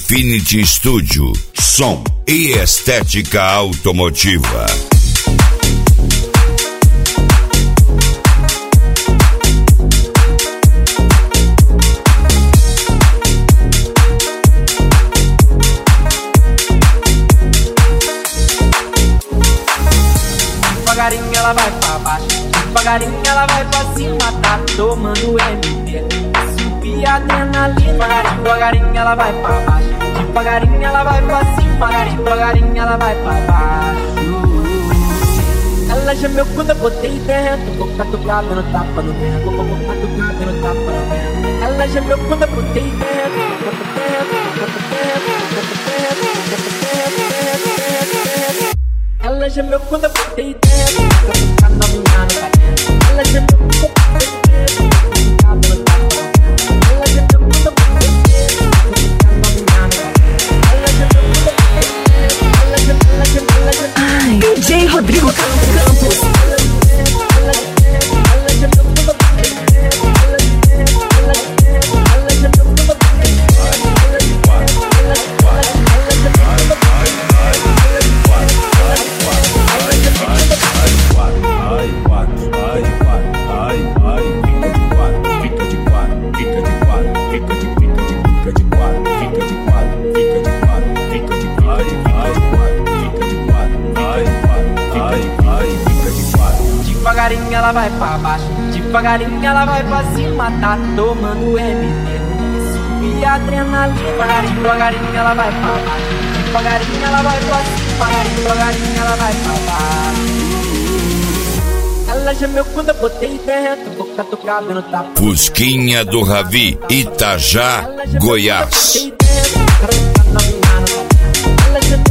Infinity Studio, som e estética automotiva. Devagarinho ela vai pra baixo, devagarinho ela vai pra cima, tá tomando MD, subir a adrenalina. Devagarinho ela vai pra baixo, devagarinho ela vai pra cima, devagarinho ela vai pra baixo. Ela gemeu quando eu botei dentro, boca tocada no tapa no vento, boca tocada no tapa no vento. Ela gemeu quando eu botei dentro, ela gemeu quando eu botei dentro, tá novinha no cabelo. Ela gemeu quando eu botei dentro, tá no tapa. Ela gemeu quando eu botei dentro, tá novinha no cabelo. Ela gemeu quando eu botei dentro, ela gemeu. Ai, DJ Rodrigo Campos. Ela gemeu quando eu botei dentro, ela gemeu quando eu botei dentro. Devagarinho ela vai pra baixo, devagarinho ela vai pra cima, tá tomando MD, subir a adrenalina. Devagarinho ela vai pra baixo, devagarinho ela vai pra cima, devagarinho ela vai pra baixo. Ela gemeu quando eu botei dentro, boca tocada no tapa. Fusquinha do Ravi, Itajá, Goiás. Ela gemeu